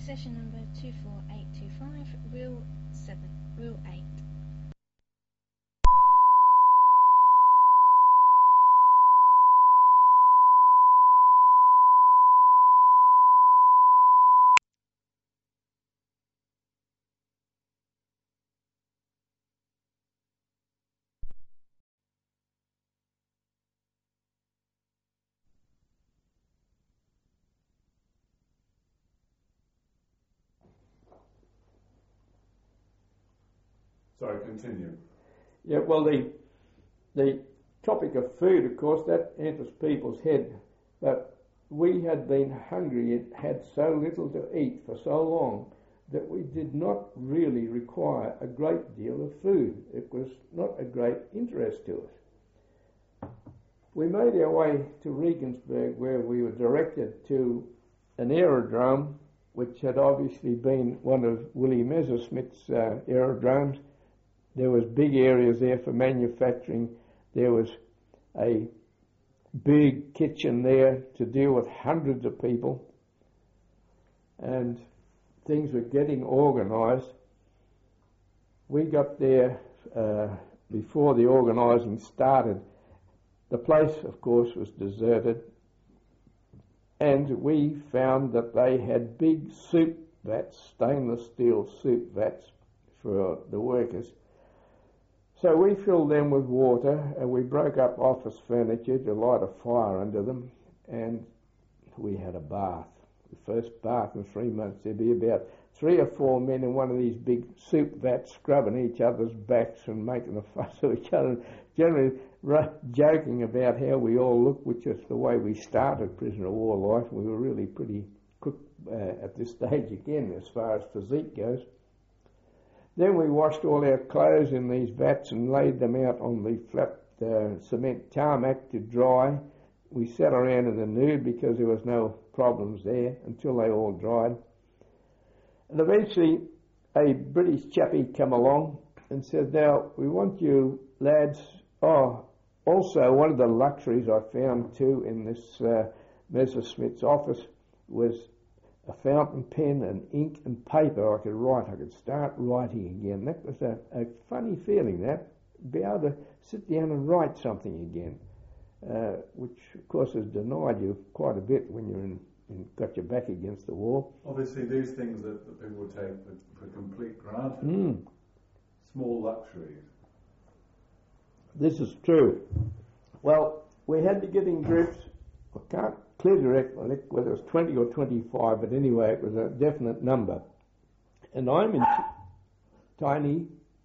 Session number 24825, Rule 7, Rule 8. Sorry, continue. Yeah, well, the topic of food, of course, that enters people's head. But we had been hungry and had so little to eat for so long that we did not really require a great deal of food. It was not a great interest to us. We made our way to Regensburg, where we were directed to an aerodrome, which had obviously been one of Willie Messerschmitt's aerodromes. There was big areas there for manufacturing. There was a big kitchen there to deal with hundreds of people, and things were getting organised. We got there before the organising started. The place, of course, was deserted, and we found that they had big soup vats, stainless steel soup vats for the workers. So we filled them with water, and we broke up office furniture to light a fire under them, and we had a bath. The first bath in 3 months. There'd be about 3 or 4 men in one of these big soup vats scrubbing each other's backs and making a fuss of each other, generally joking about how we all looked, which is the way we started prisoner of war life. We were really pretty cooked at this stage again as far as physique goes. Then we washed all our clothes in these vats and laid them out on the flat cement tarmac to dry. We sat around in the nude because there was no problems there until they all dried. And eventually a British chappie come along and said, "Now, we want you lads..." Oh, also one of the luxuries I found too in this Messerschmitt's office was a fountain pen and ink and paper. I could write. I could start writing again. That was a funny feeling, that, be able to sit down and write something again, which, of course, has denied you quite a bit when you're got your back against the wall. Obviously, these things that people would take for complete granted. Small luxuries. This is true. Well, we had to get in groups. I can't clearly recollect whether it was 20 or 25, but anyway, it was a definite number. And I'm in tiny...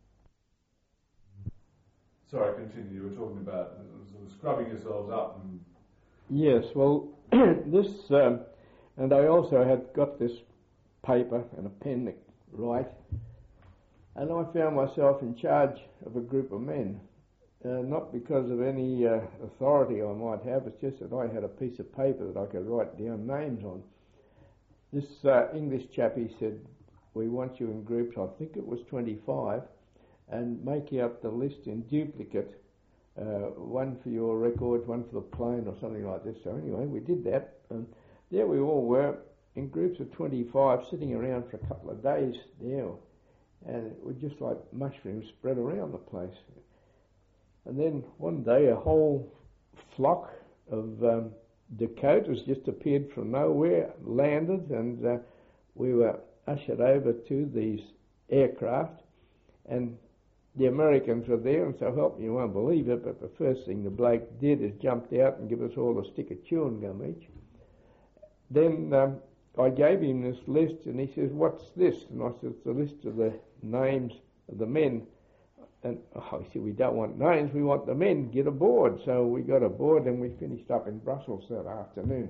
Sorry, continue. You were talking about sort of scrubbing yourselves up. And yes, well, this... and I also had got this paper and a pen to write, and I found myself in charge of a group of men. Not because of any authority I might have, it's just that I had a piece of paper that I could write down names on. This English chappie said, "We want you in groups," I think it was 25, and make out the list in duplicate, one for your records, one for the plane or something like this. So anyway, we did that, and there we all were in groups of 25 sitting around for a couple of days there, and it was just like mushrooms spread around the place. And then one day a whole flock of Dakotas just appeared from nowhere, landed, and we were ushered over to these aircraft, and the Americans were there, and so help me, you won't believe it, but the first thing the bloke did is jumped out and give us all a stick of chewing gum each. Then I gave him this list, and he says, "What's this?" And I said, "It's a list of the names of the men." And he said, "We don't want names, we want the men, get aboard." So we got aboard and we finished up in Brussels that afternoon.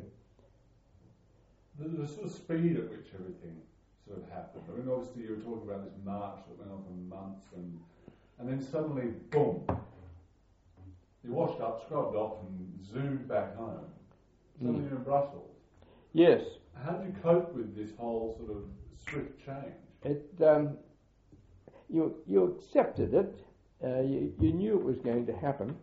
The sort of speed at which everything sort of happened. I mean, obviously you were talking about this march that went on for months, and then suddenly, boom, you washed up, scrubbed off, and zoomed back home. Suddenly you're in Brussels. Yes. How did you cope with this whole sort of swift change? You accepted it. You knew it was going to happen,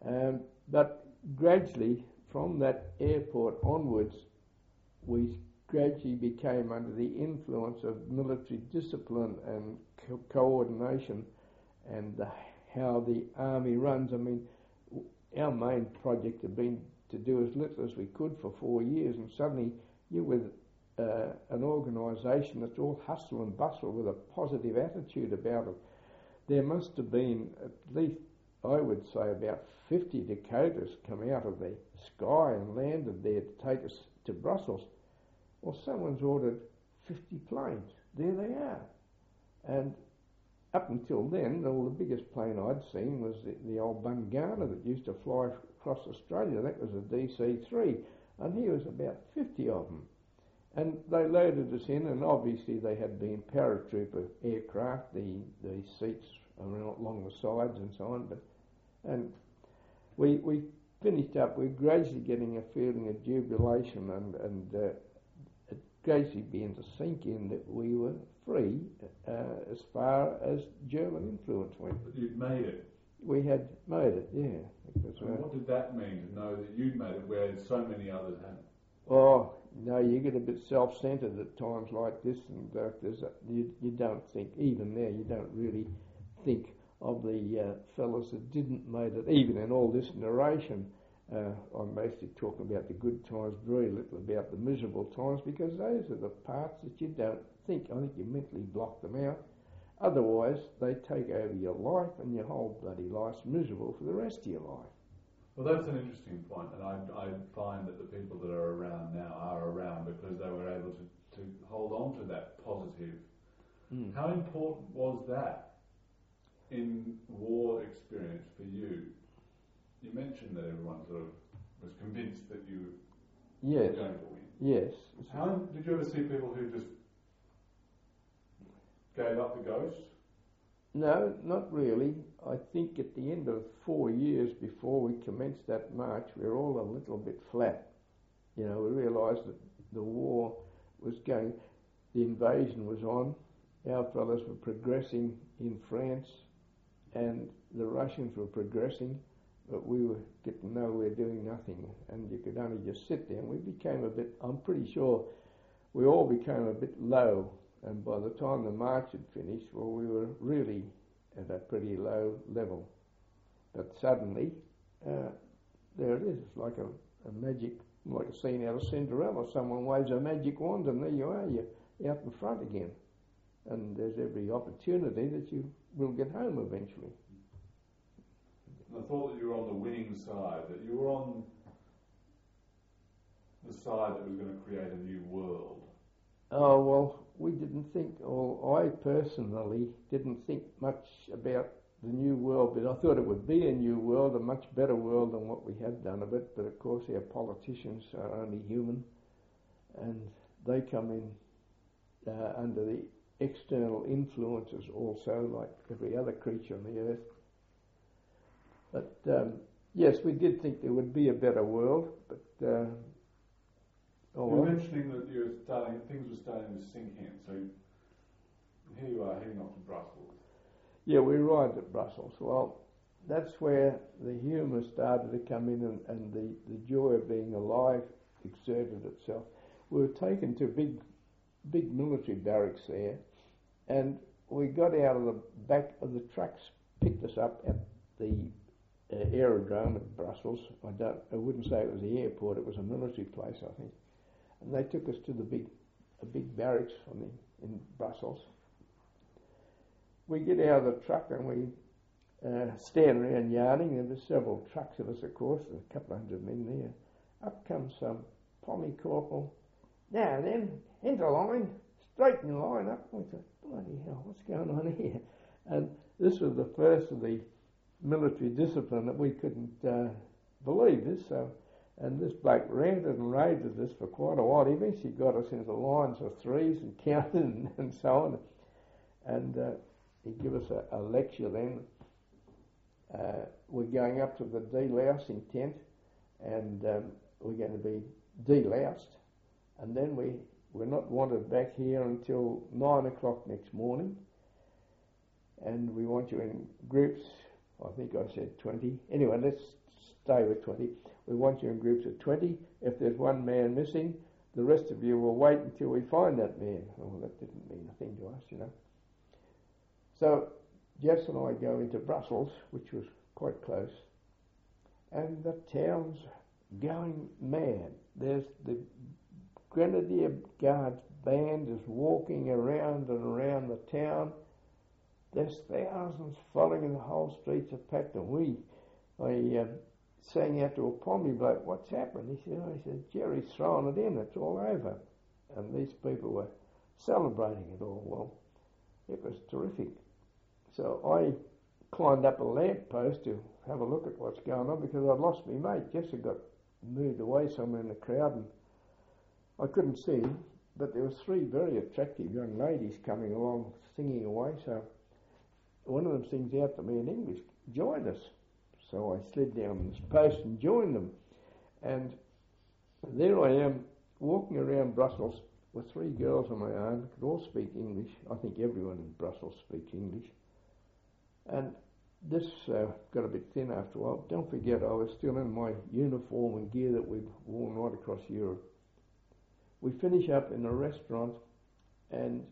but gradually, from that airport onwards, we gradually became under the influence of military discipline and coordination and how the army runs. I mean, our main project had been to do as little as we could for 4 years, and suddenly you're with an organisation that's all hustle and bustle with a positive attitude about it. There must have been at least, I would say, about 50 Dakotas come out of the sky and landed there to take us to Brussels. Well, someone's ordered 50 planes. There they are. And up until then, the biggest plane I'd seen was the old Bungana that used to fly across Australia. That was a DC-3, and here was about 50 of them. And they loaded us in, and obviously they had been paratrooper aircraft, the seats along the sides and so on. And we finished up. We're gradually getting a feeling of jubilation, and it gradually began to sink in that we were free as far as German influence went. But you'd made it. We had made it, yeah. And what did that mean, to know that you'd made it where so many others hadn't? Oh, no, you get a bit self-centred at times like this, and you don't think, even there, you don't really think of the fellas that didn't make it. Even in all this narration, I'm mostly talking about the good times, very little about the miserable times, because those are the parts that you don't think. I think you mentally block them out. Otherwise, they take over your life, and your whole bloody life's miserable for the rest of your life. Well, that's an interesting point, and I find that the people that are around now are around because they were able to hold on to that positive. How important was that in war experience for you? You mentioned that everyone sort of was convinced that you were going to win. Yes. How did you ever see people who just gave up the ghost? No, not really. I think at the end of 4 years before we commenced that march, we were all a little bit flat. You know, we realised that the war was going, the invasion was on, our fellows were progressing in France, and the Russians were progressing, but we were getting nowhere, doing nothing, and you could only just sit there. And we became a bit, I'm pretty sure, we all became a bit low. And by the time the march had finished, well, we were really at a pretty low level. But suddenly, there it is. It's like a magic, like a scene out of Cinderella. Someone waves a magic wand, and there you are. You're out in front again. And there's every opportunity that you will get home eventually. And I thought that you were on the winning side, that you were on the side that was going to create a new world. Oh, well, we didn't think, or I personally didn't think much about the new world, but I thought it would be a new world, a much better world than what we had done of it. But of course our politicians are only human, and they come in under the external influences also, like every other creature on the earth. But yes, we did think there would be a better world, but You're mentioning that things were starting to sink in, so here you are heading off to Brussels. Yeah, we arrived at Brussels. Well, that's where the humour started to come in, and the joy of being alive exerted itself. We were taken to big military barracks there, and we got out of the back of the trucks, picked us up at the aerodrome at Brussels. I wouldn't say it was the airport, it was a military place, I think. And they took us to the big barracks in Brussels. We get out of the truck and we stand around yarning. There were several trucks of us, of course, and a couple of hundred men there. Up comes some Pommy corporal. Now then, into line, straight in line up. We thought, bloody hell, what's going on here? And this was the first of the military discipline that we couldn't believe this. And this bloke ranted and raved at us for quite a while. He eventually got us into lines of threes and counted and so on. And he gave us a lecture then. We're going up to the delousing tent, and we're going to be deloused. And then we're not wanted back here until 9 o'clock next morning. And we want you in groups. I think I said 20. Anyway, let's stay with 20. We want you in groups of 20. If there's one man missing, the rest of you will wait until we find that man. Well, that didn't mean a thing to us, you know. So Jess and I go into Brussels, which was quite close, and the town's going mad. There's the Grenadier Guards band is walking around and around the town. There's thousands following, and the whole streets are packed. And I sang out to a Pommy bloke, "What's happened?" He said, "Jerry's throwing it in, it's all over." And these people were celebrating it all. Well, it was terrific. So I climbed up a lamp post to have a look at what's going on, because I'd lost my mate. Jess had got moved away somewhere in the crowd, and I couldn't see him, but there was 3 very attractive young ladies coming along singing away. So one of them sings out to me in English, "Join us." So I slid down this post and joined them. And there I am, walking around Brussels with 3 girls of my own, could all speak English. I think everyone in Brussels speaks English. And this got a bit thin after a while. Don't forget, I was still in my uniform and gear that we'd worn right across Europe. We finish up in a restaurant, and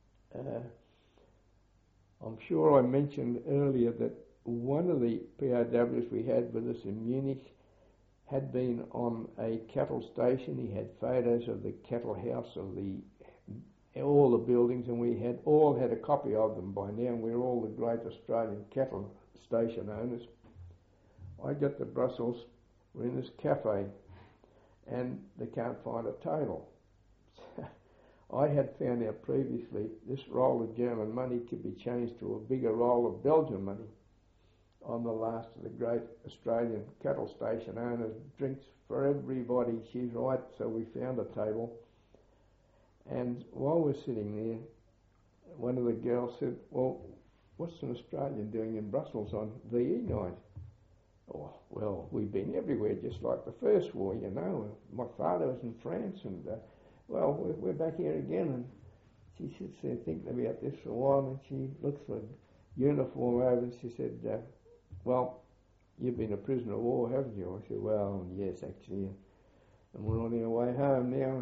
I'm sure I mentioned earlier that one of the POWs we had with us in Munich had been on a cattle station. He had photos of the cattle house, of all the buildings, and we had all had a copy of them by now, and we're all the great Australian cattle station owners. I get to Brussels, we're in this cafe, and they can't find a table. I had found out previously this roll of German money could be changed to a bigger roll of Belgian money. I'm the last of the great Australian cattle station owners. Drinks for everybody, she's right. So we found a table, and while we're sitting there, one of the girls said, "Well, what's an Australian doing in Brussels on VE night?" "Oh, well, we've been everywhere, just like the First War, you know. My father was in France, and well, we're back here again." And she sits there thinking about this for a while, and she looks for uniform over, and she said, "Well, you've been a prisoner of war, haven't you?" I said, "Well, yes, actually." And we're on our way home now,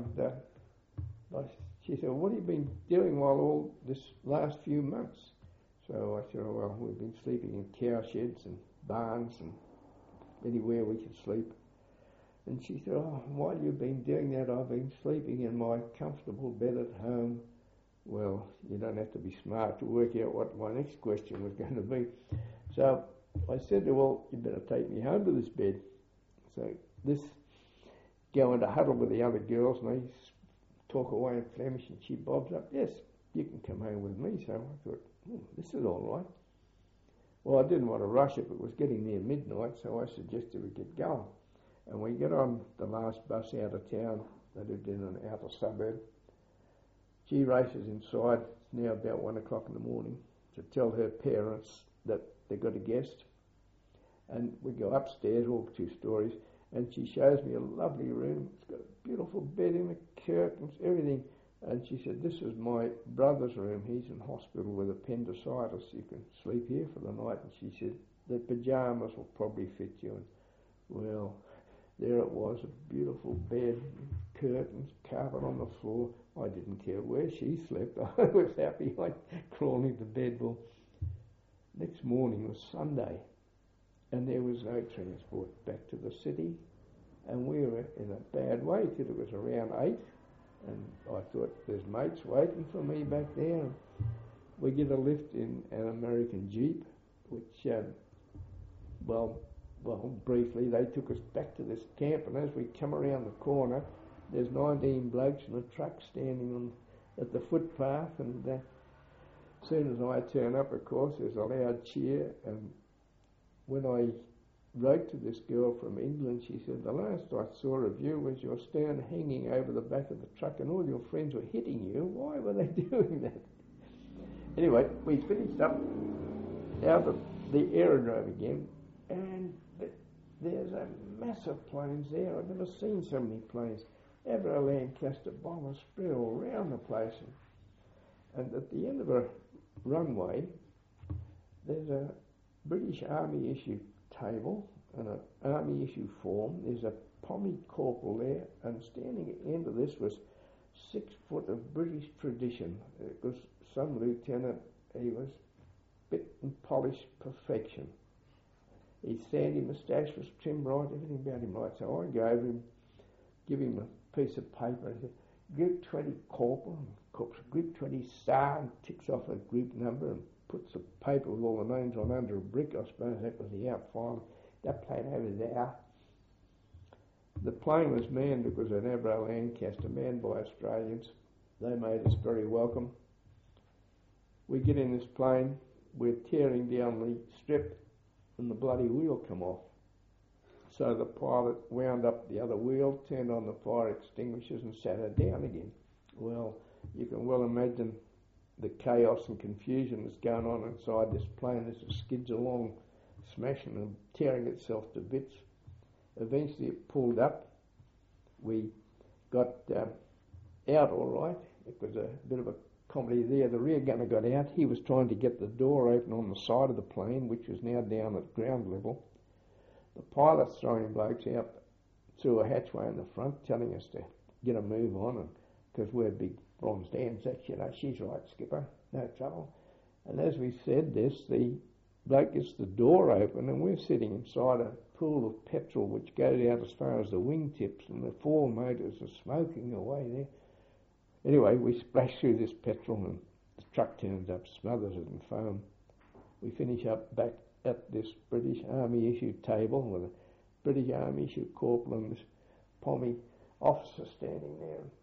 and she said, "What have you been doing while all this last few months?" So I said, "Oh, well, we've been sleeping in cow sheds and barns and anywhere we could sleep." And she said, "Oh, while you've been doing that, I've been sleeping in my comfortable bed at home." Well, you don't have to be smart to work out what my next question was going to be. So I said to her, "Well, you better take me home to this bed." So this going to huddle with the other girls, and they talk away in Flemish, and she bobs up, "Yes, you can come home with me." So I thought, this is all right. Well, I didn't want to rush it, but it was getting near midnight, so I suggested we get going. And we get on the last bus out of town. They lived in an outer suburb. She races inside. It's now about 1 o'clock in the morning to tell her parents that they've got a guest. And we go upstairs, all 2 stories, and she shows me a lovely room. It's got a beautiful bed in the curtains, everything. And she said, "This is my brother's room. He's in hospital with appendicitis. You can sleep here for the night." And she said, "The pyjamas will probably fit you." And well, there it was, a beautiful bed, curtains, carpet on the floor. I didn't care where she slept. I was happy. I crawled into bed. Well, next morning was Sunday, and there was no transport back to the city, and we were in a bad way till it was around 8, and I thought, there's mates waiting for me back there. We get a lift in an American Jeep, which, well, briefly, they took us back to this camp, and as we come around the corner, there's 19 blokes in a truck standing at the footpath, and as soon as I turn up, of course, there's a loud cheer. And when I wrote to this girl from England, she said, "The last I saw of you was your stern hanging over the back of the truck, and all your friends were hitting you. Why were they doing that?" Anyway, we finished up out of the aerodrome again, and there's a massive planes there. I've never seen so many planes. Ever a Lancaster bomber spread all around the place. And at the end of a runway, there's a British Army issue table and an Army issue form. There's a Pommy corporal there, and standing at the end of this was 6 foot of British tradition. It was some lieutenant. He was bit and polished perfection. His sandy moustache was trimmed right, everything about him right. So I go over him, give him a piece of paper, and I said, Group 20 corporal, and corporal, Group 20 star, and ticks off a group number and puts a paper with all the names on under a brick. I suppose that was the outfile. That plane over there. The plane was manned. It was an Avro Lancaster manned by Australians. They made us very welcome. We get in this plane, we're tearing down the strip, and the bloody wheel come off. So the pilot wound up the other wheel, turned on the fire extinguishers and sat her down again. Well, you can well imagine the chaos and confusion that's going on inside this plane as it skids along, smashing and tearing itself to bits. Eventually it pulled up. We got out all right. It was a bit of a comedy there. The rear gunner got out. He was trying to get the door open on the side of the plane, which was now down at ground level. The pilot's throwing blokes out through a hatchway in the front, telling us to get a move on, because we're big bronzed Anzacs, you know. She's right, skipper, no trouble. And as we said this, the bloke gets the door open, and we're sitting inside a pool of petrol which goes out as far as the wingtips, and the 4 motors are smoking away there. Anyway, we splash through this petrol, and the truck turns up, smothers it in foam. We finish up back at this British Army issued table with a British Army issued corporal and this Pommy officer standing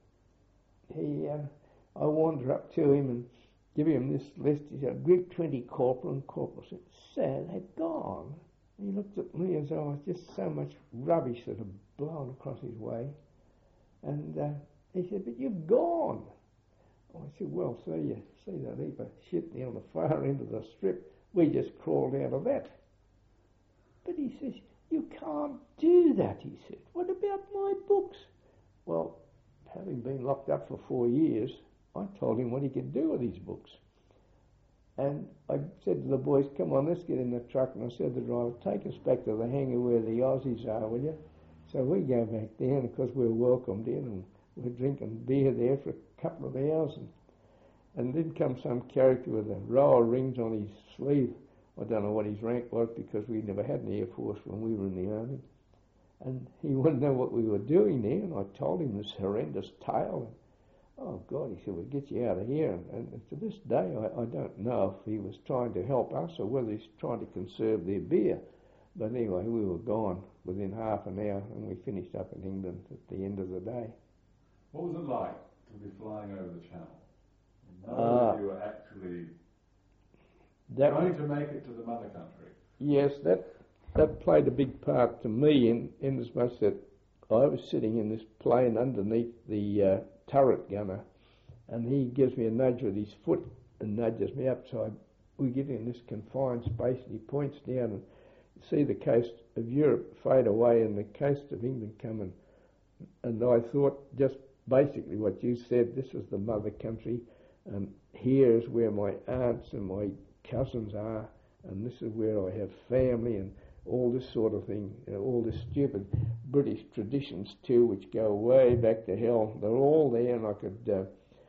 there. I wander up to him and give him this list. He said, Group 20 corporal, and corporal said, "Sir, they've gone." And he looked at me as though I was just so much rubbish that had blown across his way. And he said, "But you've gone." I said, "Well, sir, you see that heap of shit there on the far end of the strip? We just crawled out of that." But he says, "You can't do that," he said. "What about my books?" Well, having been locked up for 4 years, I told him what he could do with his books. And I said to the boys, "Come on, let's get in the truck." And I said to the driver, "Take us back to the hangar where the Aussies are, will you?" So we go back there, and of course we're welcomed in, and we're drinking beer there for a couple of hours. And then comes some character with a row of rings on his sleeve. I don't know what his rank was, because we never had an Air Force when we were in the Army. And he wanted to know what we were doing there, and I told him this horrendous tale. And, "Oh, God," he said, "we'll get you out of here." And to this day, I don't know if he was trying to help us or whether he's trying to conserve their beer. But anyway, we were gone within half an hour, and we finished up in England at the end of the day. What was it like to be flying over the Channel? Know that you were actually trying to make it to the mother country. Yes, that played a big part to me in as much that I was sitting in this plane underneath the turret gunner, and he gives me a nudge with his foot and nudges me up. So we get in this confined space, and he points down and see the coast of Europe fade away and the coast of England coming. And I thought just basically what you said, this is the mother country. And here is where my aunts and my cousins are, and this is where I have family and all this sort of thing, all the stupid British traditions too, which go way back to hell. They're all there, and I could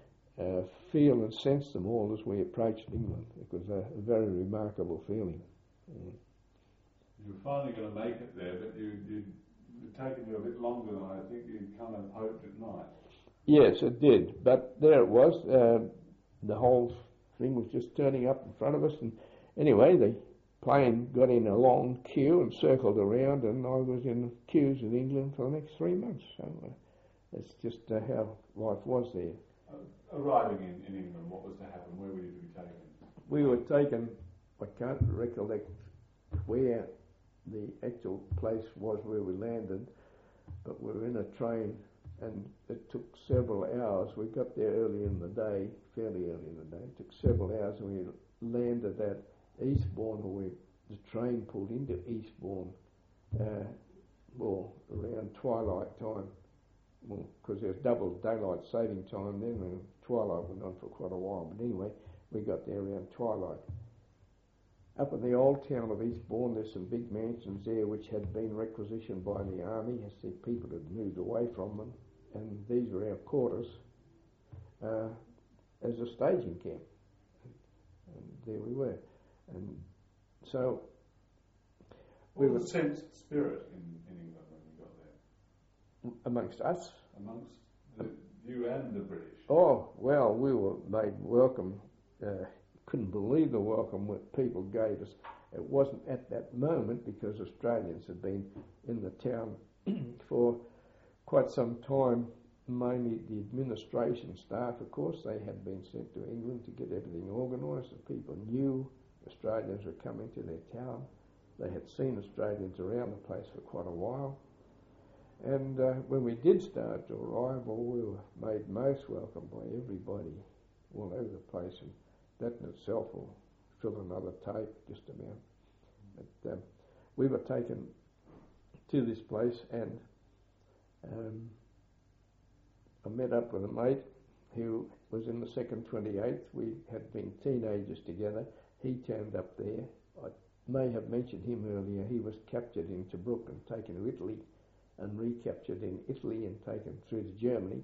feel and sense them all as we approached England. It was a very remarkable feeling. Yeah. You were finally going to make it there, but it taken you a bit longer than I think you kind of hoped it might. Yes, it did, but there it was. The whole thing was just turning up in front of us, and anyway, the plane got in a long queue and circled around, and I was in queues in England for the next 3 months. So that's just how life was there. Arriving in England, what was to happen? Where were you to be taken? We were taken, I can't recollect where the actual place was where we landed, but we were in a train, and it took several hours. We got there early in the day, fairly early in the day. It took several hours, and we landed at Eastbourne, or the train pulled into Eastbourne, around twilight time. Well, because there was double daylight saving time then, and twilight went on for quite a while. But anyway, we got there around twilight. Up in the old town of Eastbourne, there's some big mansions there which had been requisitioned by the army as the people had moved away from them, and these were our quarters as a staging camp. And there we were. And so what was the sense of spirit in England when you got there? Amongst us? Amongst you and the British? Oh, well, we were made welcome. Couldn't believe the welcome that people gave us. It wasn't at that moment because Australians had been in the town for quite some time, mainly the administration staff, of course. They had been sent to England to get everything organised. The people knew Australians were coming to their town. They had seen Australians around the place for quite a while. And when we did start to arrive, well, we were made most welcome by everybody all over the place. And that in itself will fill another tape, just about. But we were taken to this place, and I met up with a mate who was in the 2nd 28th. We had been teenagers together. He turned up there. I may have mentioned him earlier. He was captured in Tobruk and taken to Italy, and recaptured in Italy and taken through to Germany.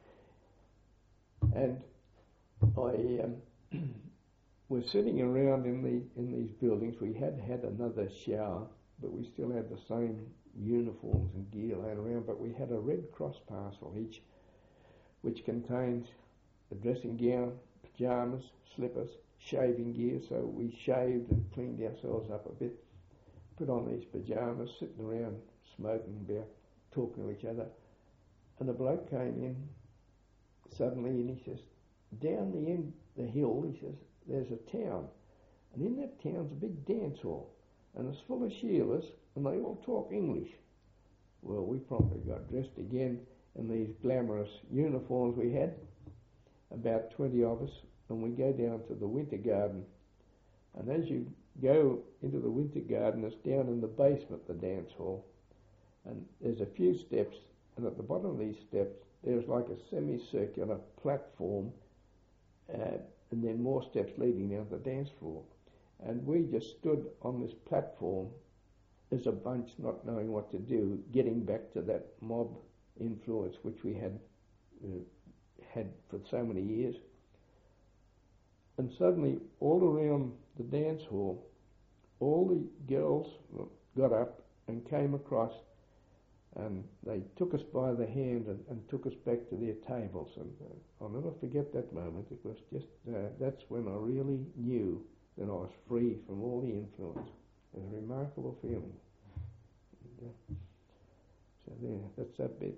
And I was sitting around in these buildings. We had had another shower, but we still had the same uniforms and gear laying around. But we had a Red Cross parcel each, which contains a dressing gown, pyjamas, slippers, shaving gear. So we shaved and cleaned ourselves up a bit, put on these pyjamas, sitting around smoking about, talking to each other. And a bloke came in suddenly, and he says, down the end the hill, he says, there's a town, and in that town's a big dance hall, and it's full of Sheilas, and they all talk English. Well, we promptly got dressed again in these glamorous uniforms we had, about 20 of us, and we go down to the Winter Garden. And as you go into the Winter Garden, it's down in the basement, the dance hall, and there's a few steps, and at the bottom of these steps there's like a semicircular platform, and then more steps leading down to the dance floor. And we just stood on this platform as a bunch, not knowing what to do, getting back to that mob influence which we had had for so many years. And suddenly, all around the dance hall, all the girls got up and came across, and they took us by the hand and took us back to their tables. And I'll never forget that moment. It was just, that's when I really knew that I was free from all the influence. It was a remarkable feeling. And, so there, that's that bit.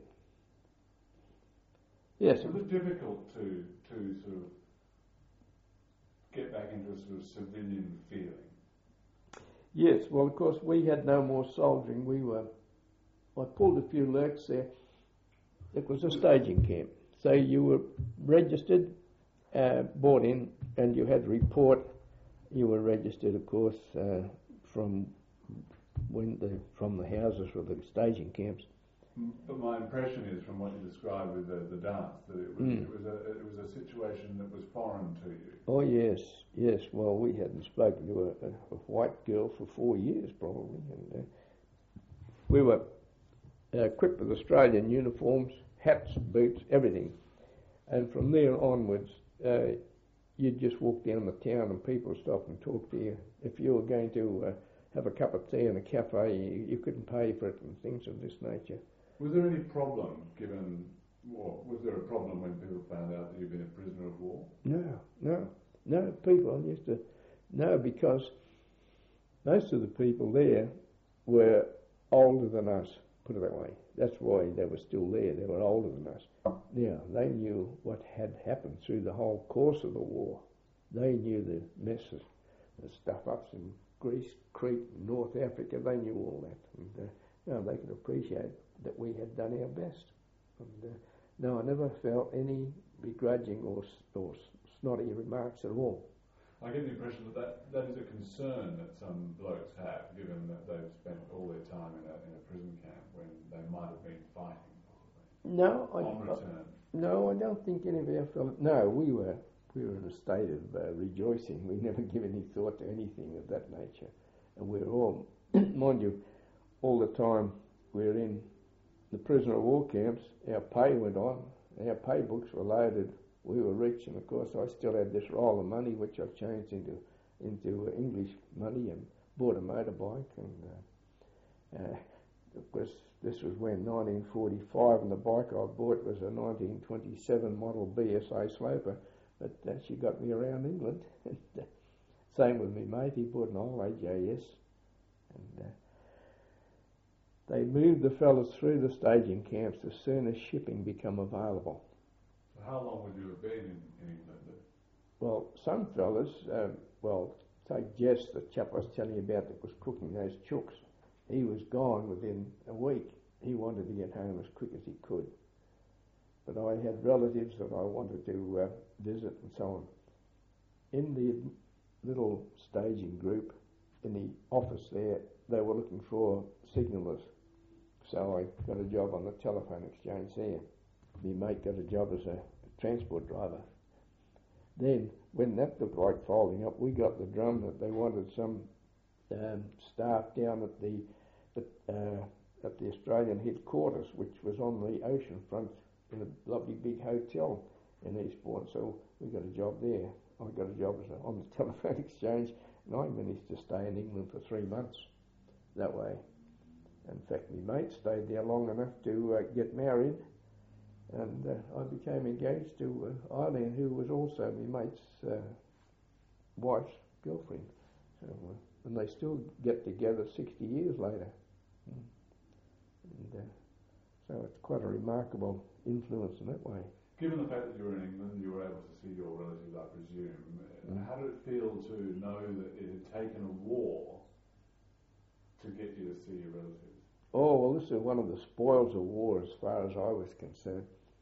Yes. Was it difficult to sort of get back into a sort of civilian feeling? Yes, well, of course, we had no more soldiering. I pulled a few lurks there. It was a staging camp. So you were registered, brought in, and you had to report. You were registered, of course, from the houses for the staging camps. But my impression is, from what you described with the dance, that it was a situation that was foreign to you. Oh yes. Well, we hadn't spoken to a white girl for 4 years probably, and we were equipped with Australian uniforms, hats, boots, everything. And from there onwards, you'd just walk down the town and people would stop and talk to you. If you were going to have a cup of tea in a cafe, you couldn't pay for it and things of this nature. Was there any problem was there a problem when people found out that you'd been a prisoner of war? No, people used to know, because most of the people there were older than us, put it that way. That's why they were still there. They were older than us. Yeah, they knew what had happened through the whole course of the war. They knew the messes, the stuff-ups in Greece, Crete, North Africa. They knew all that. And they could appreciate that we had done our best. And no, I never felt any begrudging or snotty remarks at all. I get the impression that is a concern that some blokes have, given that they've spent all their time in a prison camp when they might have been fighting, possibly. No, I don't think any of our fellows. No, we were we were in a state of rejoicing. We never give any thought to anything of that nature. And we were all, mind you, all the time we were in the prisoner of war camps, our pay went on, our pay books were loaded, we were rich, and of course I still had this roll of money which I've changed into English money and bought a motorbike, and of course this was when 1945, and the bike I bought was a 1927 model BSA Sloper, but she got me around England. Same with me mate, he bought an old AJS, and they moved the fellas through the staging camps as soon as shipping became available. So how long would you have been in England? Well, some fellas, take Jess, the chap I was telling you about that was cooking those chooks, he was gone within a week. He wanted to get home as quick as he could. But I had relatives that I wanted to visit and so on. In the little staging group, in the office there, they were looking for signallers. So I got a job on the telephone exchange there. My mate got a job as a transport driver. Then, when that looked like folding up, we got the drum that they wanted some staff down at the Australian headquarters, which was on the ocean front in a lovely big hotel in Eastbourne. So we got a job there. I got a job on the telephone exchange, and I managed to stay in England for 3 months that way. In fact, my mate stayed there long enough to get married, and I became engaged to Eileen, who was also my mate's wife's girlfriend. So, and they still get together 60 years later. And, so it's quite a remarkable influence in that way. Given the fact that you were in England, you were able to see your relatives, I presume. How did it feel to know that it had taken a war to get you to see your relatives? Oh, well, this is one of the spoils of war as far as I was concerned.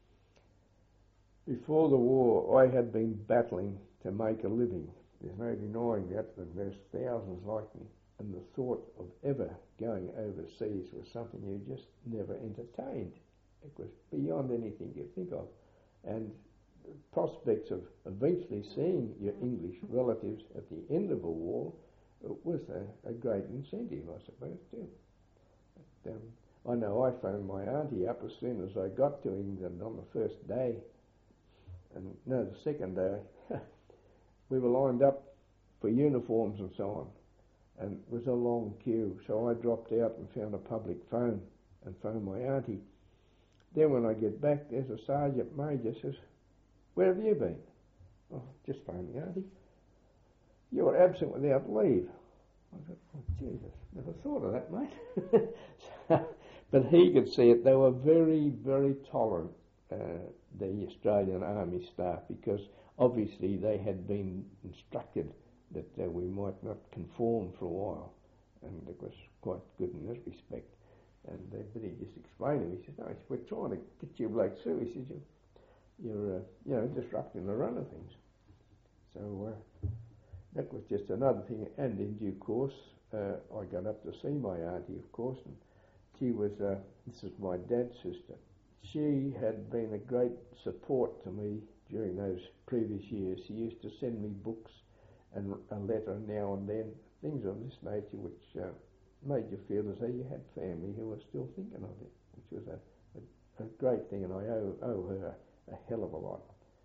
Before the war, I had been battling to make a living. There's no denying that, and there's thousands like me. And the thought of ever going overseas was something you just never entertained. It was beyond anything you think of. And the prospects of eventually seeing your English relatives at the end of a war was a great incentive, I suppose, too. But, I know I phoned my auntie up as soon as I got to England on the first day. And no, the second day, we were lined up for uniforms and so on. And it was a long queue, so I dropped out and found a public phone and phoned my auntie. Then when I get back, there's a sergeant major says, "Where have you been?" "Oh, just phoned the auntie." "You were absent without leave." I said, "Oh, Jesus, never thought of that, mate." But he could see it. They were very, very tolerant, the Australian Army staff, because obviously they had been instructed that we might not conform for a while, and it was quite good in this respect. And but he just explained to me. He said, "No, we're trying to get you blokes through." He said, "You're disrupting the run of things." So that was just another thing. And in due course, I got up to see my auntie, of course, and she was this is my dad's sister. She had been a great support to me during those previous years. She used to send me books and a letter now and then, things of this nature, which made you feel as though you had family who were still thinking of you, which was a great thing, and I owe her a hell of a lot.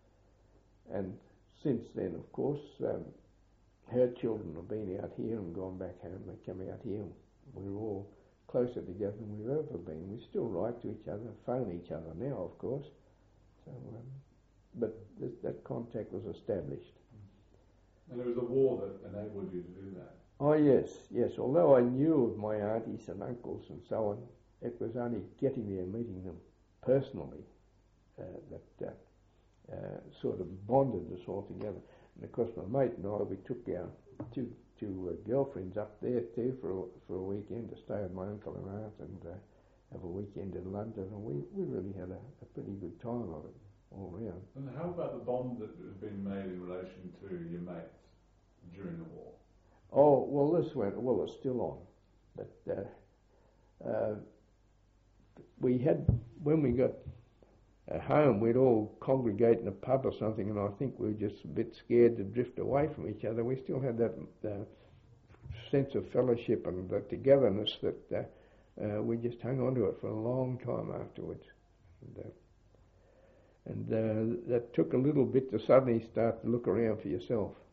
And since then, of course, her children have been out here and gone back home. They come out here. We're all closer together than we've ever been. We still write to each other, phone each other now, of course. So, but that contact was established. And there was a war that enabled you to do that. Oh, yes. Although I knew of my aunties and uncles and so on, it was only getting there and meeting them personally that sort of bonded us all together. And of course, my mate and I, we took our two girlfriends up there too for a weekend to stay with my uncle and aunt and have a weekend in London, and we really had a pretty good time of it all round. And how about the bond that has been made in relation to your mates during the war? Oh, well, it's still on. But we had, when we got home, we'd all congregate in a pub or something, and I think we were just a bit scared to drift away from each other. We still had that sense of fellowship and the togetherness that we just hung on to it for a long time afterwards. And that took a little bit to suddenly start to look around for yourself.